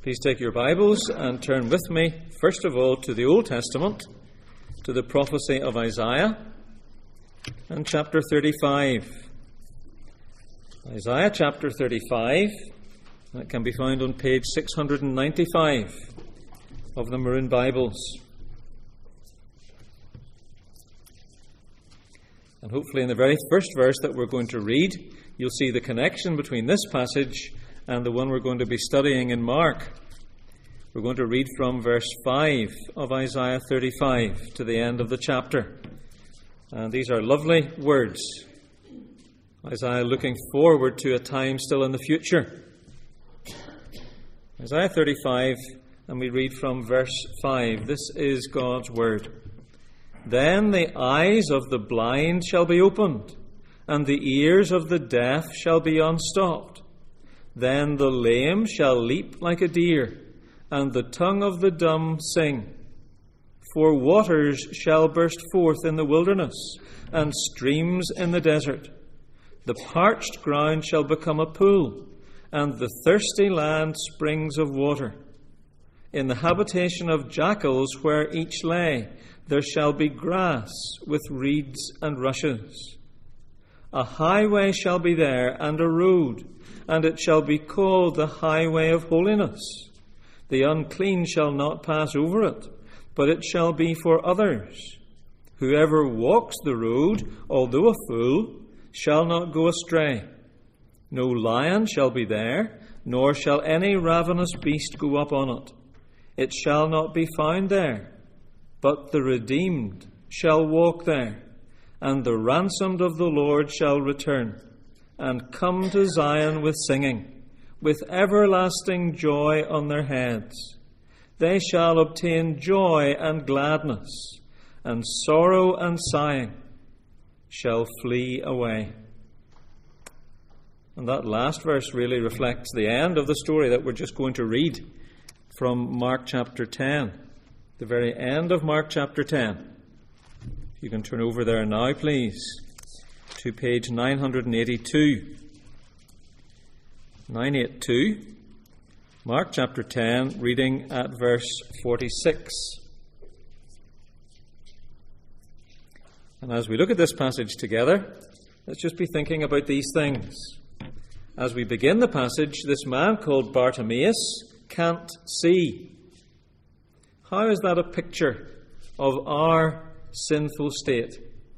Please take your Bibles and turn with me, first of all, to the Old Testament, to the prophecy of Isaiah, and chapter 35. Isaiah chapter 35, that can be found on page 695 of the Maroon Bibles. And hopefully in the very first verse that we're going to read, you'll see the connection between this passage and the one we're going to be studying in Mark. We're going to read from verse 5 of Isaiah 35 to the end of the chapter. And these are lovely words. Isaiah looking forward to a time still in the future. Isaiah 35, and we read from verse 5. This is God's word. Then the eyes of the blind shall be opened, and the ears of the deaf shall be unstopped. Then the lame shall leap like a deer, and the tongue of the dumb sing. For waters shall burst forth in the wilderness, and streams in the desert. The parched ground shall become a pool, and the thirsty land springs of water. In the habitation of jackals where each lay, there shall be grass with reeds and rushes. A highway shall be there, and a road, and it shall be called the highway of holiness. The unclean shall not pass over it, but it shall be for others. Whoever walks the road, although a fool, shall not go astray. No lion shall be there, nor shall any ravenous beast go up on it. It shall not be found there, but the redeemed shall walk there, and the ransomed of the Lord shall return, and come to Zion with singing, with everlasting joy on their heads. They shall obtain joy and gladness, and sorrow and sighing shall flee away. And that last verse really reflects the end of the story that we're just going to read from Mark chapter 10. The very end of Mark chapter 10. If you can turn over there now, please, to page 982. 982, Mark chapter 10, reading at verse 46. And as we look at this passage together, let's just be thinking about these things. As we begin the passage, this man called Bartimaeus can't see. How is that a picture of our sinful state?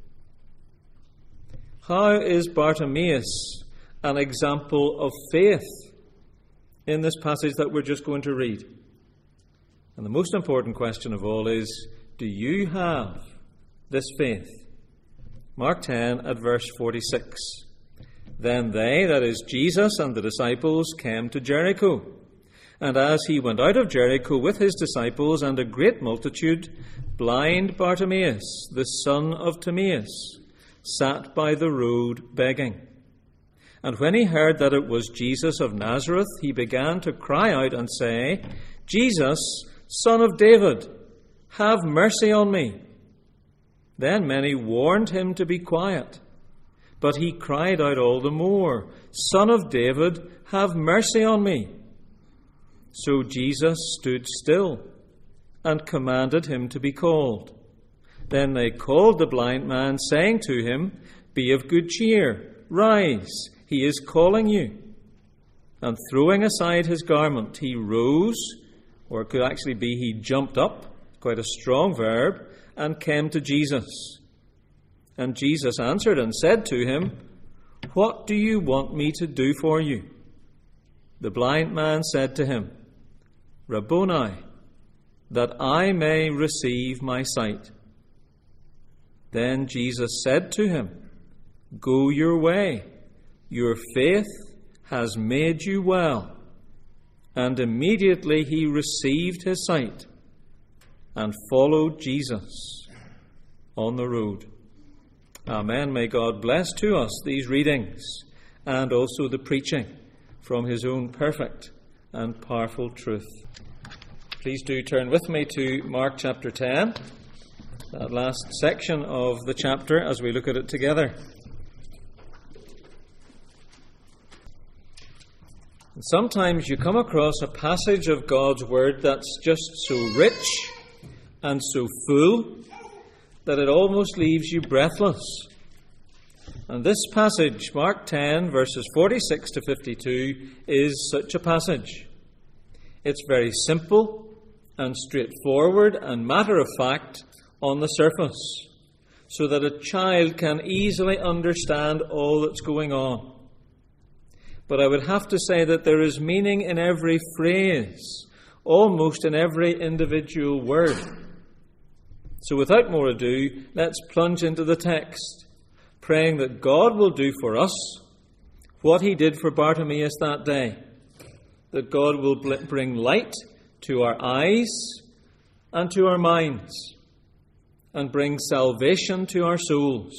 How is Bartimaeus an example of faith in this passage that we're just going to read? And the most important question of all is, do you have this faith? Mark 10 at verse 46. Then they, that is Jesus and the disciples, came to Jericho. And as he went out of Jericho with his disciples and a great multitude, blind Bartimaeus, the son of Timaeus, sat by the road begging. And when he heard that it was Jesus of Nazareth, he began to cry out and say, Jesus, Son of David, have mercy on me. Then many warned him to be quiet. But he cried out all the more, Son of David, have mercy on me. So Jesus stood still and commanded him to be called. Then they called the blind man, saying to him, Be of good cheer, rise, he is calling you. And throwing aside his garment, he rose, or it could actually be he jumped up, quite a strong verb, and came to Jesus. And Jesus answered and said to him, What do you want me to do for you? The blind man said to him, Rabboni, that I may receive my sight. Then Jesus said to him, Go your way, your faith has made you well. And immediately he received his sight and followed Jesus on the road. Amen. May God bless to us these readings and also the preaching from his own perfect and powerful truth. Please do turn with me to Mark chapter 10, that last section of the chapter as we look at it together. And sometimes you come across a passage of God's Word that's just so rich and so full that it almost leaves you breathless. And this passage, Mark 10, verses 46 to 52, is such a passage. It's very simple and straightforward and matter-of-fact on the surface, so that a child can easily understand all that's going on. But I would have to say that there is meaning in every phrase, almost in every individual word. So without more ado, let's plunge into the text, praying that God will do for us what he did for Bartimaeus that day, that God will bring light to our eyes and to our minds, and bring salvation to our souls.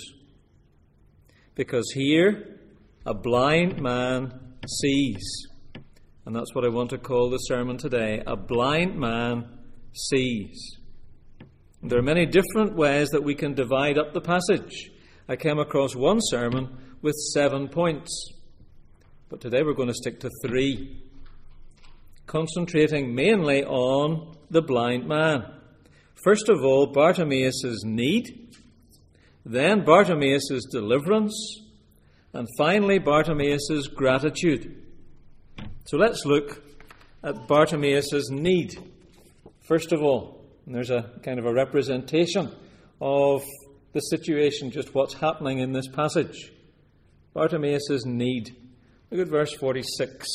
Because here, a blind man sees. And that's what I want to call the sermon today. A blind man sees. And there are many different ways that we can divide up the passage. I came across one sermon with 7 points. But today we're going to stick to 3. Concentrating mainly on the blind man. First of all, Bartimaeus' need. Then Bartimaeus' deliverance. And finally, Bartimaeus' gratitude. So let's look at Bartimaeus' need. First of all, and there's a kind of a representation of the situation, just what's happening in this passage. Bartimaeus' need. Look at verse 46.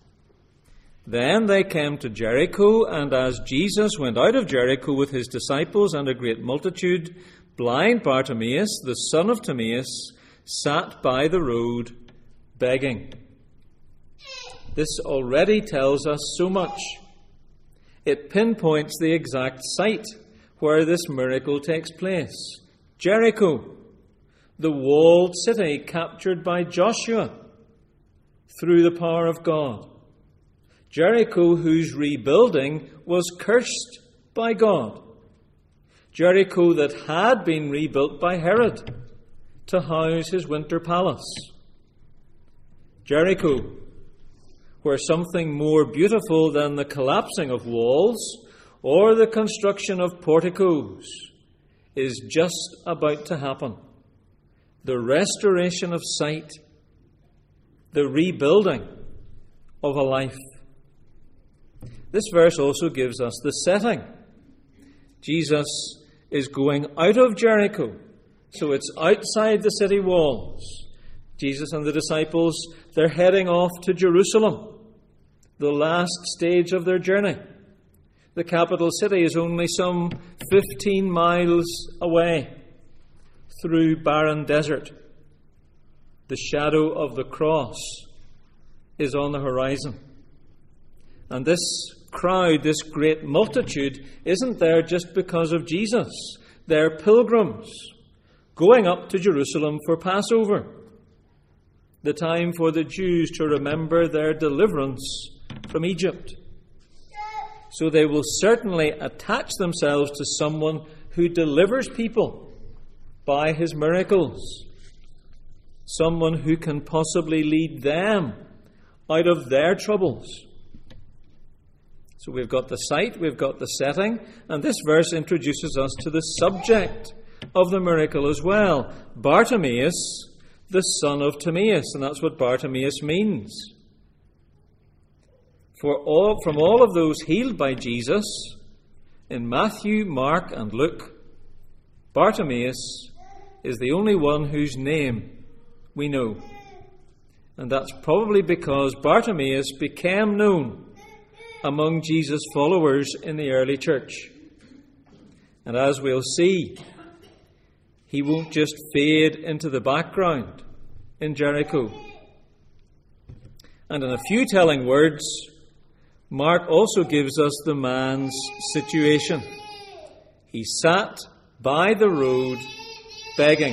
Then they came to Jericho, and as Jesus went out of Jericho with his disciples and a great multitude, blind Bartimaeus, the son of Timaeus, sat by the road begging. This already tells us so much. It pinpoints the exact site where this miracle takes place. Jericho, the walled city captured by Joshua through the power of God. Jericho, whose rebuilding was cursed by God. Jericho that had been rebuilt by Herod to house his winter palace. Jericho, where something more beautiful than the collapsing of walls or the construction of porticos is just about to happen. The restoration of sight, the rebuilding of a life. This verse also gives us the setting. Jesus is going out of Jericho, so it's outside the city walls. Jesus and the disciples, they're heading off to Jerusalem, the last stage of their journey. The capital city is only some 15 miles away through barren desert. The shadow of the cross is on the horizon. And this crowd, this great multitude, isn't there just because of Jesus. They're pilgrims going up to Jerusalem for Passover, the time for the Jews to remember their deliverance from Egypt. So they will certainly attach themselves to someone who delivers people by his miracles, someone who can possibly lead them out of their troubles. So we've got the site, we've got the setting, and this verse introduces us to the subject of the miracle as well. Bartimaeus, the son of Timaeus, and that's what Bartimaeus means. From all of those healed by Jesus, in Matthew, Mark, and Luke, Bartimaeus is the only one whose name we know. And that's probably because Bartimaeus became known among Jesus' followers in the early church. And as we'll see, he won't just fade into the background in Jericho. And in a few telling words, Mark also gives us the man's situation. He sat by the road begging.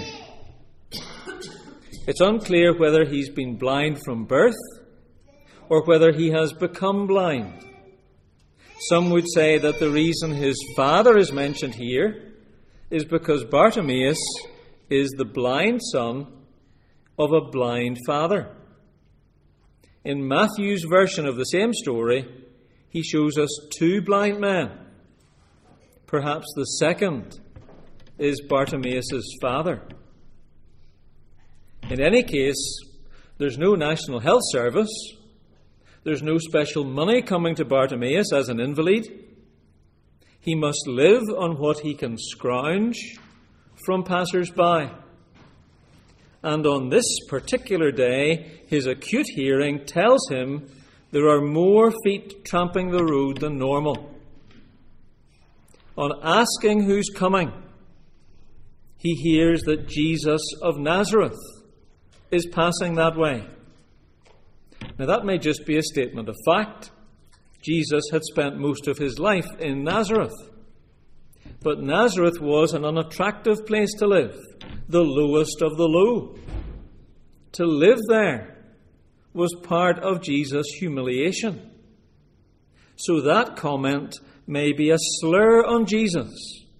It's unclear whether he's been blind from birth or whether he has become blind. Some would say that the reason his father is mentioned here is because Bartimaeus is the blind son of a blind father. in Matthew's version of the same story, he shows us two blind men. Perhaps the second is Bartimaeus' father. In any case, there's no national health service. There's no special money coming to Bartimaeus as an invalid. He must live on what he can scrounge from passers-by. And on this particular day, his acute hearing tells him there are more feet tramping the road than normal. On asking who's coming, he hears that Jesus of Nazareth is passing that way. Now that may just be a statement of fact. Jesus had spent most of his life in Nazareth. But Nazareth was an unattractive place to live, the lowest of the low. To live there was part of Jesus' humiliation. So that comment may be a slur on Jesus.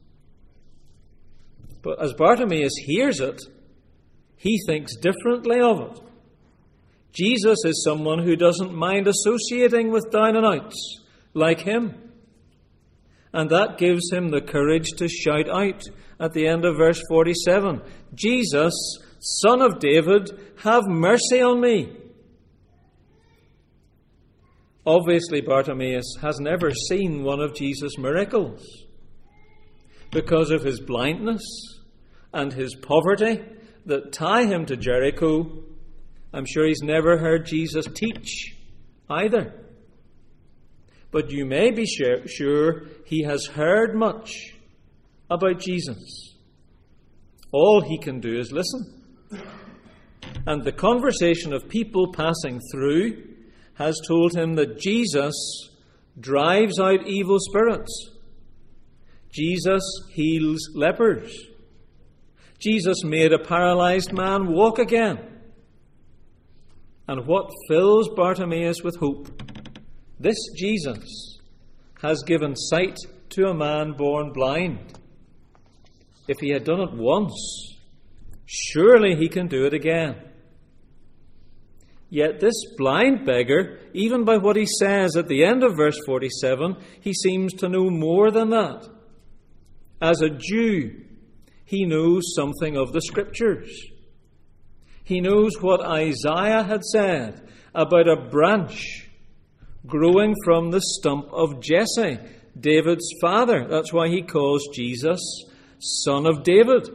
But as Bartimaeus hears it, he thinks differently of it. Jesus is someone who doesn't mind associating with down and outs like him. And that gives him the courage to shout out at the end of verse 47, Jesus, Son of David, have mercy on me. Obviously, Bartimaeus has never seen one of Jesus' miracles. Because of his blindness and his poverty that tie him to Jericho, I'm sure he's never heard Jesus teach either. But you may be sure he has heard much about Jesus. All he can do is listen. And the conversation of people passing through has told him that Jesus drives out evil spirits. Jesus heals lepers. Jesus made a paralyzed man walk again. And what fills Bartimaeus with hope? This Jesus has given sight to a man born blind. If he had done it once, surely he can do it again. Yet this blind beggar, even by what he says at the end of verse 47, he seems to know more than that. As a Jew, he knows something of the Scriptures. He knows what Isaiah had said about a branch growing from the stump of Jesse, David's father. That's why he calls Jesus Son of David.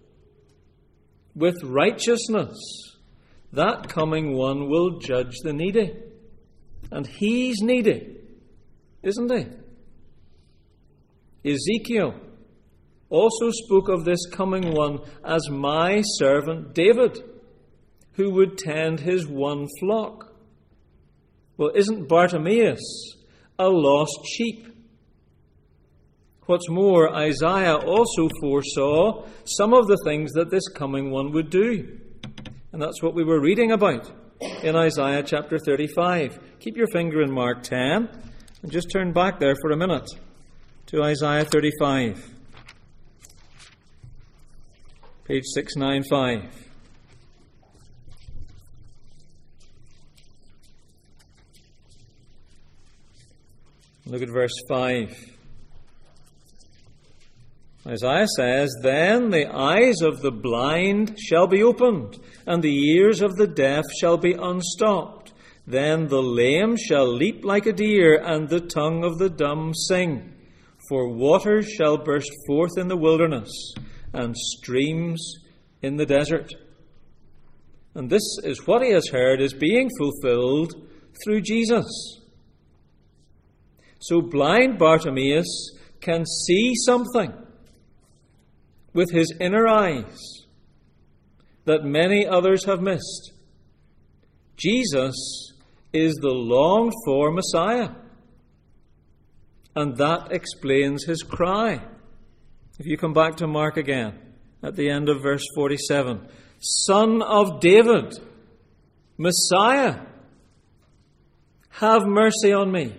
With righteousness, that coming one will judge the needy. And he's needy, isn't he? Ezekiel also spoke of this coming one as my servant David, who would tend his one flock. Well, isn't Bartimaeus a lost sheep? What's more, Isaiah also foresaw some of the things that this coming one would do. And that's what we were reading about in Isaiah chapter 35. Keep your finger in Mark 10 and just turn back there for a minute to Isaiah 35. Page 695. Look at verse 5. Isaiah says, Then the eyes of the blind shall be opened, and the ears of the deaf shall be unstopped. Then the lame shall leap like a deer, and the tongue of the dumb sing. For waters shall burst forth in the wilderness, and streams in the desert. And this is what he has heard is being fulfilled through Jesus. So blind Bartimaeus can see something with his inner eyes that many others have missed. Jesus is the longed-for Messiah. And that explains his cry. If you come back to Mark again, at the end of verse 47, Son of David, Messiah, have mercy on me.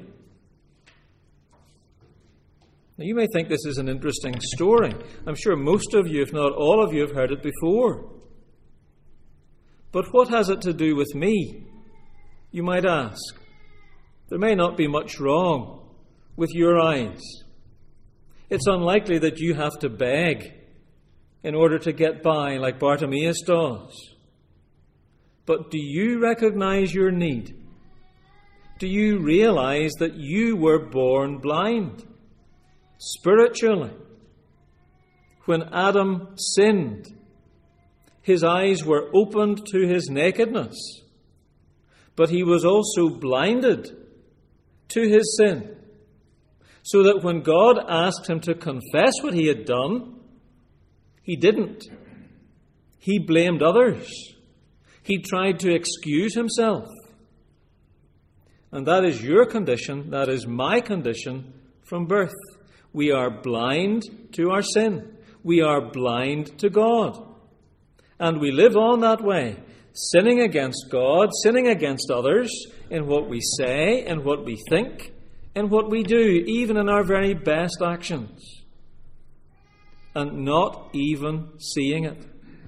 Now, you may think this is an interesting story. I'm sure most of you, if not all of you, have heard it before. But what has it to do with me? You might ask. There may not be much wrong with your eyes. It's unlikely that you have to beg in order to get by like Bartimaeus does. But do you recognize your need? Do you realize that you were born blind, spiritually? When Adam sinned, his eyes were opened to his nakedness, but he was also blinded to his sin, so that when God asked him to confess what he had done, he didn't. He blamed others. He tried to excuse himself. And that is your condition, that is my condition from birth. We are blind to our sin. We are blind to God. And we live on that way, sinning against God, sinning against others, in what we say, in what we think, in what we do, even in our very best actions, and not even seeing it.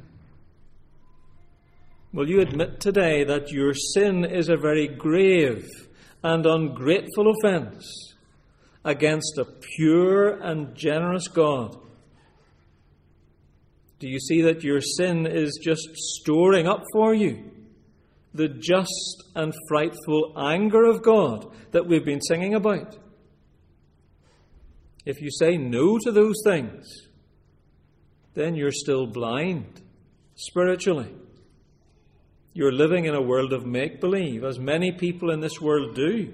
Will you admit today that your sin is a very grave and ungrateful offence against a pure and generous God? Do you see that your sin is just storing up for you the just and frightful anger of God that we've been singing about? If you say no to those things, then you're still blind spiritually. You're living in a world of make-believe, as many people in this world do.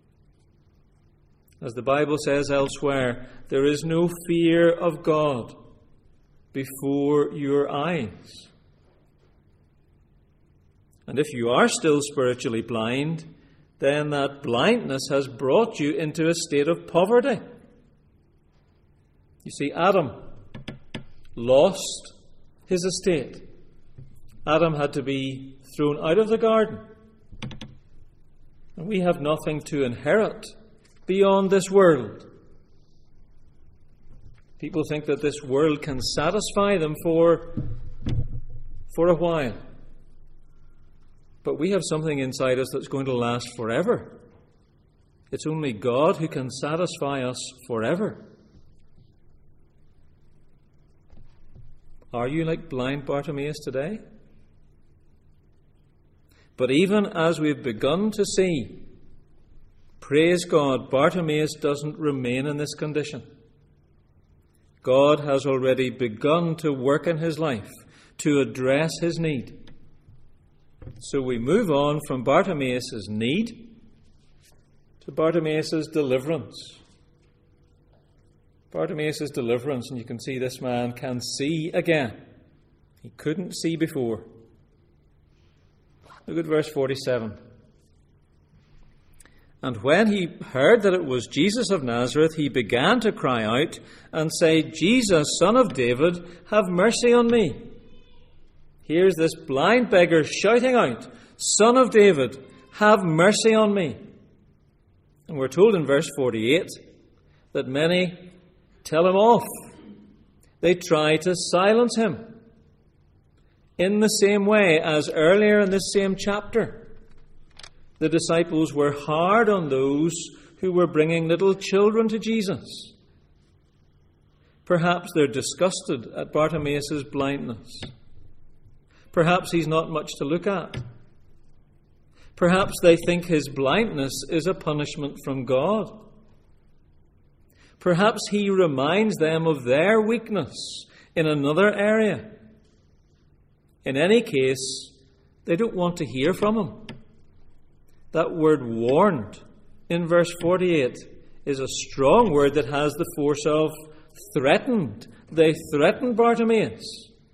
As the Bible says elsewhere, there is no fear of God before your eyes. And if you are still spiritually blind, then that blindness has brought you into a state of poverty. You see, Adam lost his estate. Adam had to be thrown out of the garden. And we have nothing to inherit beyond this world. People think that this world can satisfy them for a while. But we have something inside us that's going to last forever. It's only God who can satisfy us forever. Are you like blind Bartimaeus today? But even as we've begun to see, praise God, Bartimaeus doesn't remain in this condition. God has already begun to work in his life to address his need. So we move on from Bartimaeus' need to Bartimaeus' deliverance. Bartimaeus' deliverance, and you can see this man can see again. He couldn't see before. Look at verse 47. And when he heard that it was Jesus of Nazareth, he began to cry out and say, Jesus, Son of David, have mercy on me. Here's this blind beggar shouting out, Son of David, have mercy on me. And we're told in verse 48 that many tell him off. They try to silence him. In the same way as earlier in this same chapter, the disciples were hard on those who were bringing little children to Jesus. Perhaps they're disgusted at Bartimaeus' blindness. Perhaps he's not much to look at. Perhaps they think his blindness is a punishment from God. Perhaps he reminds them of their weakness in another area. In any case, they don't want to hear from him. That word warned in verse 48 is a strong word that has the force of threatened. They threatened Bartimaeus.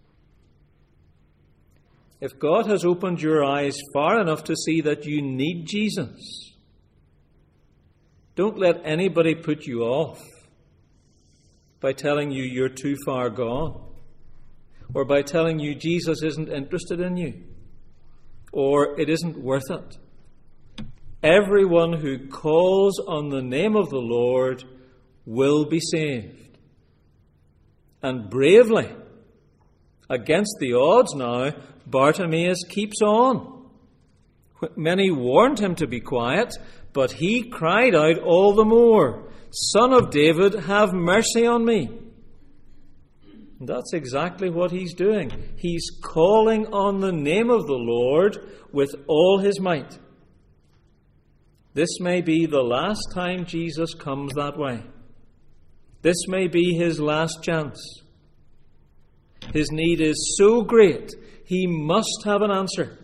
If God has opened your eyes far enough to see that you need Jesus, don't let anybody put you off by telling you you're too far gone, or by telling you Jesus isn't interested in you, or it isn't worth it. Everyone who calls on the name of the Lord will be saved. And bravely, against the odds now, Bartimaeus keeps on. Many warned him to be quiet, but he cried out all the more, "Son of David, have mercy on me." And that's exactly what he's doing. He's calling on the name of the Lord with all his might. This may be the last time Jesus comes that way. This may be his last chance. His need is so great, he must have an answer.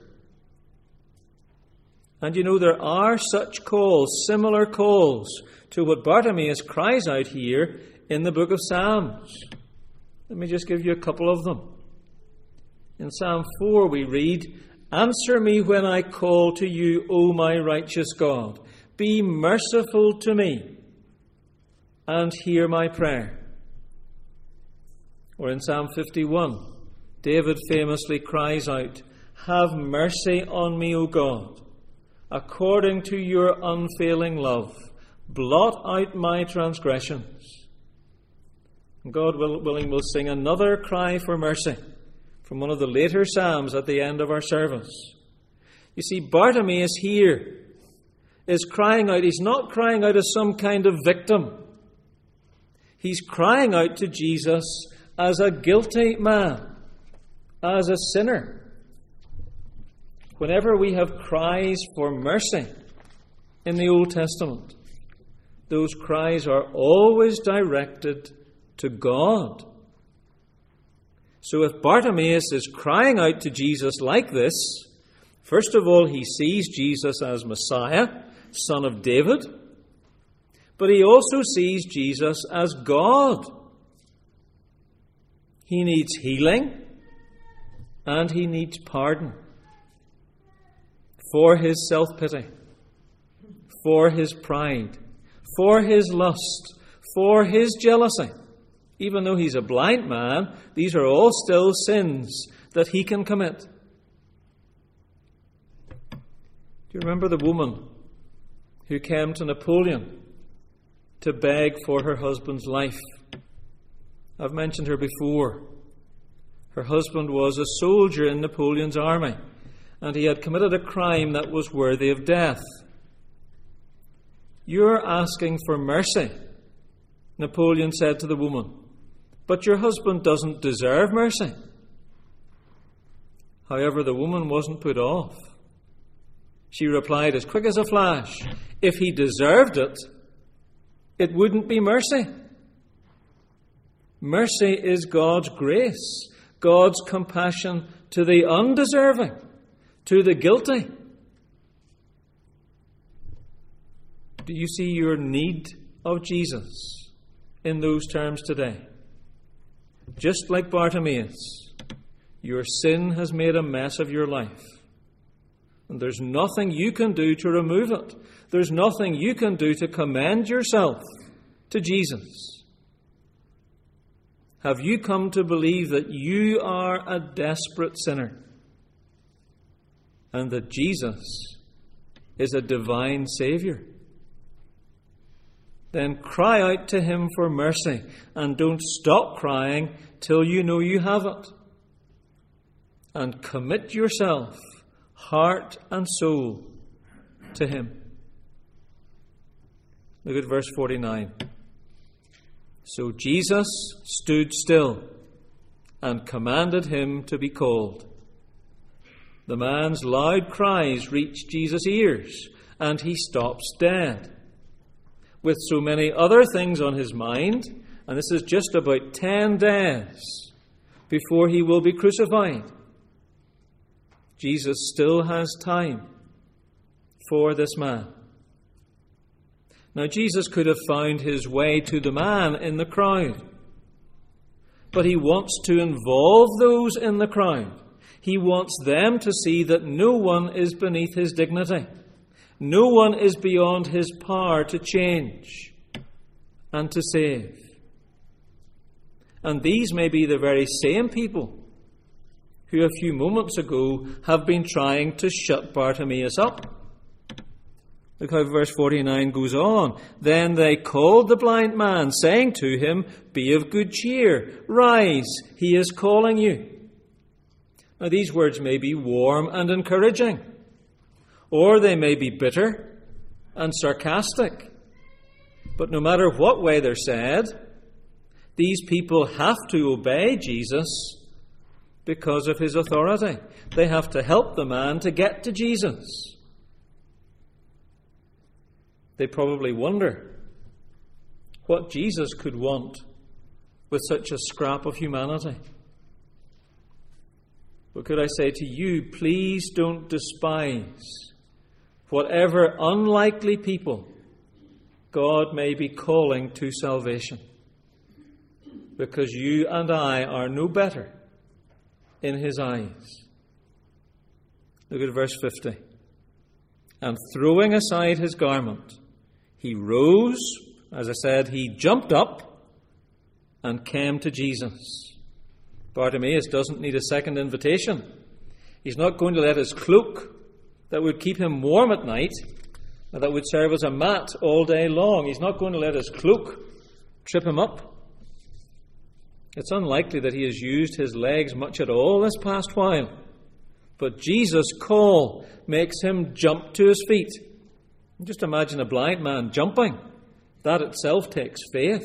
And you know, there are such calls, similar calls to what Bartimaeus cries out here in the book of Psalms. Let me just give you a couple of them. In Psalm 4 we read, "Answer me when I call to you, O my righteous God. Be merciful to me and hear my prayer." Or in Psalm 51, David famously cries out, "Have mercy on me, O God, according to your unfailing love. Blot out my transgressions." And God willing, we'll sing another cry for mercy from one of the later Psalms at the end of our service. You see, Bartimaeus here is crying out. He's not crying out as some kind of victim. He's crying out to Jesus as a guilty man, as a sinner. Whenever we have cries for mercy in the Old Testament, those cries are always directed to God. So if Bartimaeus is crying out to Jesus like this, first of all, he sees Jesus as Messiah, Son of David, but he also sees Jesus as God. He needs healing and he needs pardon for his self-pity, for his pride, for his lust, for his jealousy. Even though he's a blind man, these are all still sins that he can commit. Do you remember the woman who came to Napoleon to beg for her husband's life? I've mentioned her before. Her husband was a soldier in Napoleon's army, and he had committed a crime that was worthy of death. "You're asking for mercy," Napoleon said to the woman, "but your husband doesn't deserve mercy." However, the woman wasn't put off. She replied as quick as a flash, "If he deserved it, it wouldn't be mercy." Mercy is God's grace, God's compassion to the undeserving, to the guilty. Do you see your need of Jesus in those terms today? Just like Bartimaeus, your sin has made a mess of your life. And there's nothing you can do to remove it. There's nothing you can do to commend yourself to Jesus. Have you come to believe that you are a desperate sinner and that Jesus is a divine Saviour? Then cry out to him for mercy and don't stop crying till you know you have it. And commit yourself, heart and soul, to him. Look at verse 49. So Jesus stood still and commanded him to be called. The man's loud cries reached Jesus' ears, and he stops dead. With so many other things on his mind, and this is just about 10 days before he will be crucified, Jesus still has time for this man. Now, Jesus could have found his way to the man in the crowd, but he wants to involve those in the crowd. He wants them to see that no one is beneath his dignity. No one is beyond his power to change and to save. And these may be the very same people who a few moments ago have been trying to shut Bartimaeus up. Look how verse 49 goes on. Then they called the blind man, saying to him, "Be of good cheer, rise, he is calling you." Now these words may be warm and encouraging. or they may be bitter and sarcastic. But no matter what way they're said, these people have to obey Jesus because of his authority. They have to help the man to get to Jesus. They probably wonder what Jesus could want with such a scrap of humanity. But could I say to you, please don't despise whatever unlikely people God may be calling to salvation, because you and I are no better in his eyes. Look at verse 50. And throwing aside his garment, he rose, as I said, he jumped up and came to Jesus. Bartimaeus doesn't need a second invitation. He's not going to let his cloak that would keep him warm at night, that would serve as a mat all day long, he's not going to let his cloak trip him up. It's unlikely that he has used his legs much at all this past while. But Jesus' call makes him jump to his feet. Just imagine a blind man jumping. That itself takes faith.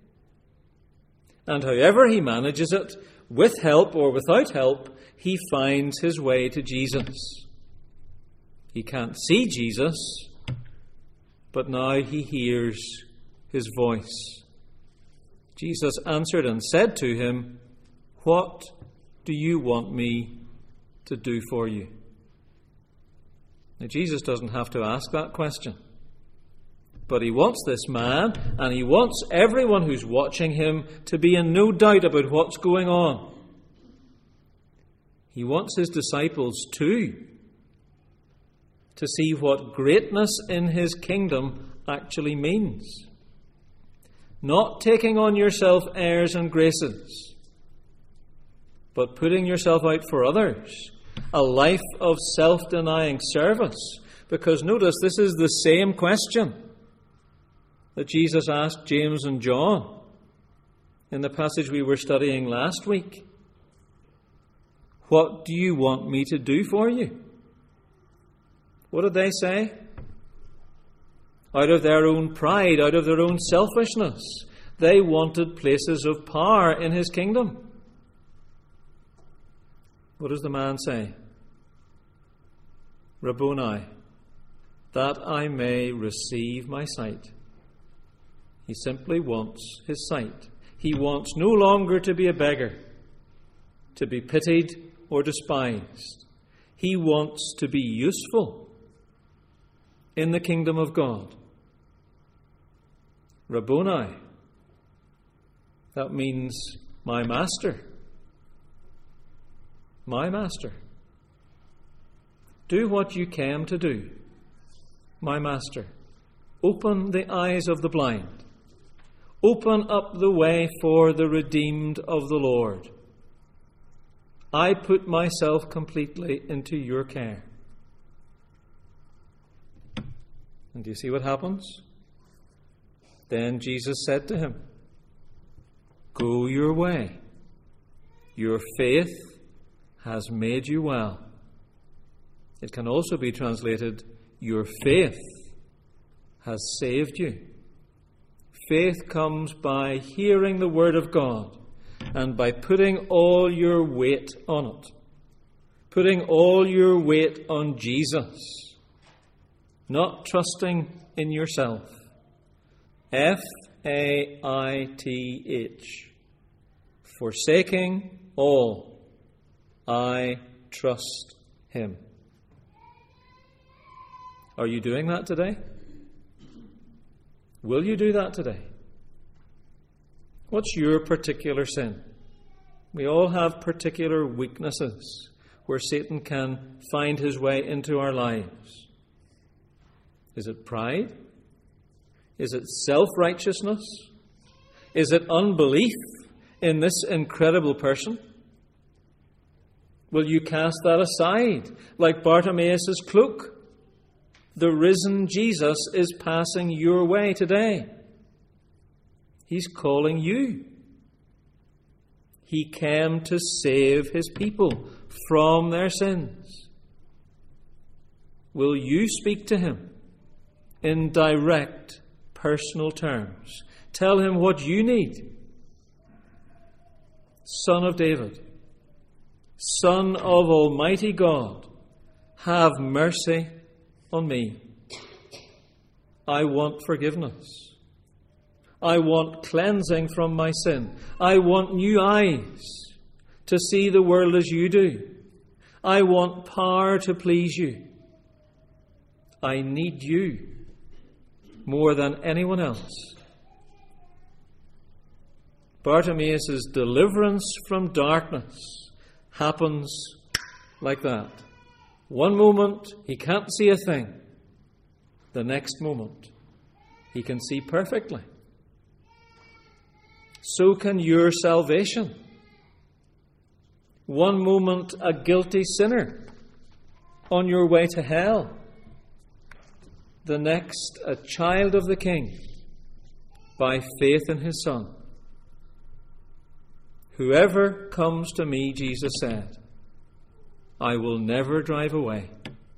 And however he manages it, with help or without help, he finds his way to Jesus. He can't see Jesus, but now he hears his voice. Jesus answered and said to him, "What do you want me to do for you?" Now, Jesus doesn't have to ask that question. But he wants this man, and he wants everyone who's watching him to be in no doubt about what's going on. He wants his disciples too to see what greatness in his kingdom actually means. Not taking on yourself airs and graces, but putting yourself out for others. A life of self-denying service. Because notice, this is the same question that Jesus asked James and John in the passage we were studying last week. What do you want me to do for you? What did they say? Out of their own pride, out of their own selfishness, they wanted places of power in his kingdom. What does the man say? Rabboni, that I may receive my sight. He simply wants his sight. He wants no longer to be a beggar, to be pitied or despised. He wants to be useful in the kingdom of God. Rabboni, that means my master. My master. Do what you came to do, my master. Open the eyes of the blind. Open up the way for the redeemed of the Lord. I put myself completely into your care. And do you see what happens? Then Jesus said to him, "Go your way. Your faith has made you well." It can also be translated, "Your faith has saved you." Faith comes by hearing the word of God and by putting all your weight on it. Putting all your weight on Jesus. Not trusting in yourself. Faith. Forsaking all. I trust him. Are you doing that today? Will you do that today? What's your particular sin? We all have particular weaknesses where Satan can find his way into our lives. Is it pride? Is it self-righteousness? Is it unbelief in this incredible person? Will you cast that aside like Bartimaeus' cloak? The risen Jesus is passing your way today. He's calling you. He came to save his people from their sins. will you speak to him in direct, personal terms? Tell him what you need. Son of David, Son of Almighty God, have mercy on me. I want forgiveness. I want cleansing from my sin. I want new eyes to see the world as you do. I want power to please you. I need you more than anyone else. Bartimaeus' deliverance from darkness happens like that. One moment he can't see a thing. The next moment he can see perfectly. So can your salvation. One moment a guilty sinner on your way to hell. The next a child of the King by faith in his Son. Whoever comes to me, Jesus said, I will never drive away.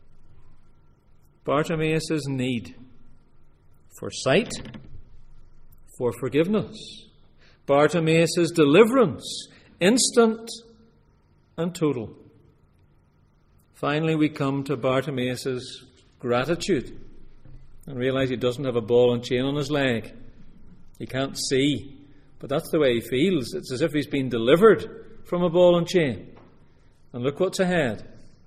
Bartimaeus' need for sight, for forgiveness. Bartimaeus' deliverance, instant and total. Finally, we come to Bartimaeus' gratitude and realize he doesn't have a ball and chain on his leg. He can't see, but that's the way he feels. It's as if he's been delivered from a ball and chain. And look what's ahead.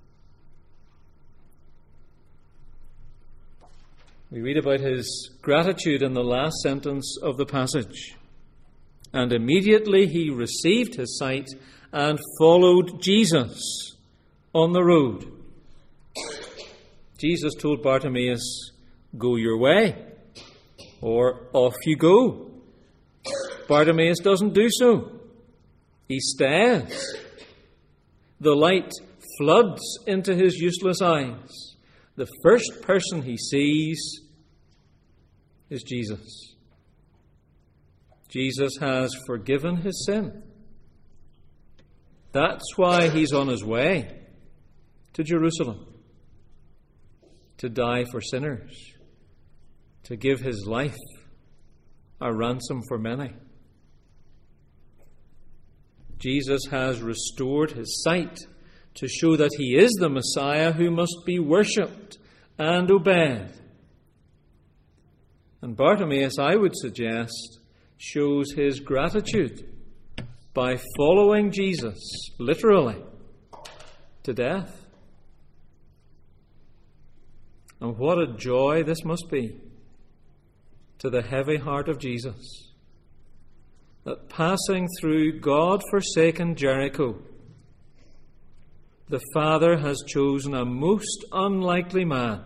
We read about his gratitude in the last sentence of the passage. And immediately he received his sight and followed Jesus on the road. Jesus told Bartimaeus, go your way, or off you go. Bartimaeus doesn't do so. He stares. The light floods into his useless eyes. The first person he sees is Jesus. Jesus has forgiven his sin. That's why he's on his way to Jerusalem, to die for sinners, to give his life a ransom for many. Jesus has restored his sight to show that he is the Messiah who must be worshipped and obeyed. And Bartimaeus, I would suggest, shows his gratitude by following Jesus, literally, to death. And what a joy this must be to the heavy heart of Jesus, that passing through God-forsaken Jericho, the Father has chosen a most unlikely man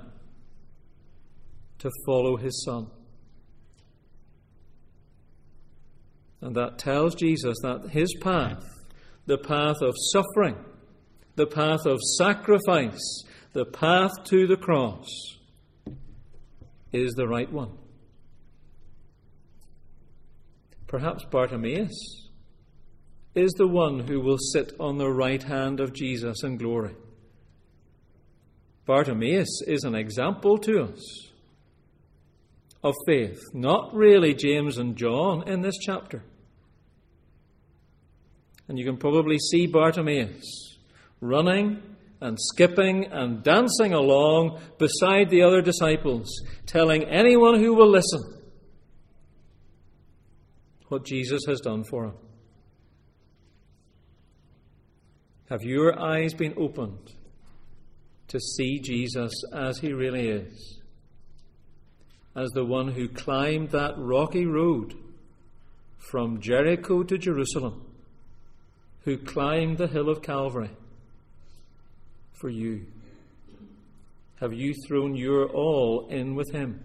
to follow his Son. And that tells Jesus that his path, the path of suffering, the path of sacrifice, the path to the cross, is the right one. Perhaps Bartimaeus is the one who will sit on the right hand of Jesus in glory. Bartimaeus is an example to us of faith, not really James and John in this chapter. And you can probably see Bartimaeus running and skipping and dancing along beside the other disciples, telling anyone who will listen what Jesus has done for him. Have your eyes been opened to see Jesus as he really is? As the one who climbed that rocky road from Jericho to Jerusalem, who climbed the hill of Calvary for you? Have you thrown your all in with him?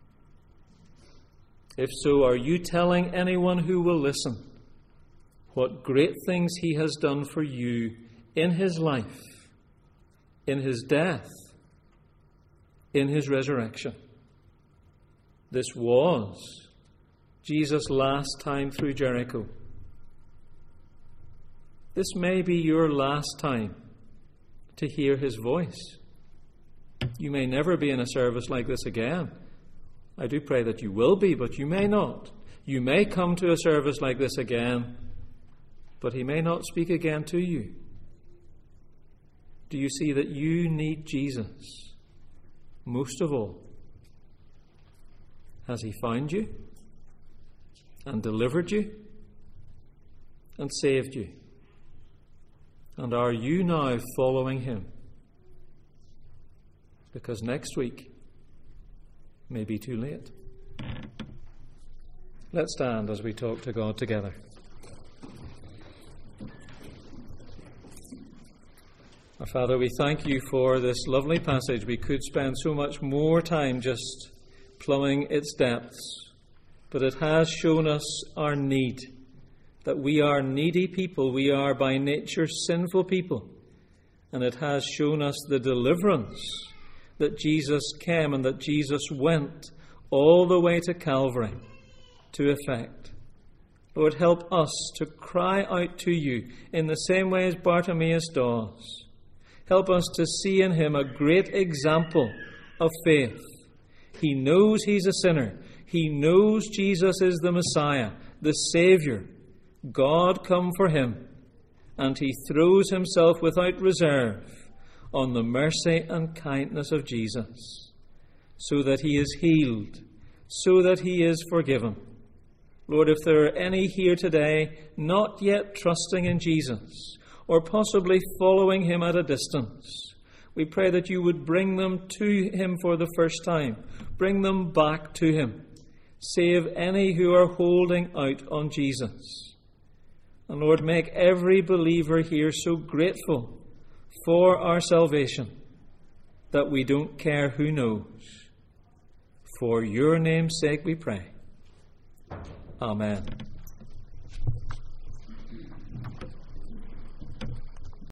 If so, are you telling anyone who will listen what great things he has done for you in his life, in his death, in his resurrection? This was Jesus' last time through Jericho. This may be your last time to hear his voice. You may never be in a service like this again. I do pray that you will be, but you may not. You may come to a service like this again, but he may not speak again to you. Do you see that you need Jesus most of all? Has he found you and delivered you and saved you? And are you now following him? Because next week may be too late. Let's stand as we talk to God together. Our Father, we thank you for this lovely passage. We could spend so much more time just plumbing its depths, but it has shown us our need, that we are needy people. We are by nature sinful people. And it has shown us the deliverance that Jesus came and that Jesus went all the way to Calvary to effect. Lord, help us to cry out to you in the same way as Bartimaeus does. Help us to see in him a great example of faith. He knows he's a sinner. He knows Jesus is the Messiah, the Saviour, God come for him. And he throws himself without reserve on the mercy and kindness of Jesus, so that he is healed, so that he is forgiven. Lord, if there are any here today not yet trusting in Jesus, or possibly following him at a distance, we pray that you would bring them to him for the first time. Bring them back to him. Save any who are holding out on Jesus. And Lord, make every believer here so grateful for our salvation that we don't care who knows. For your name's sake we pray. Amen.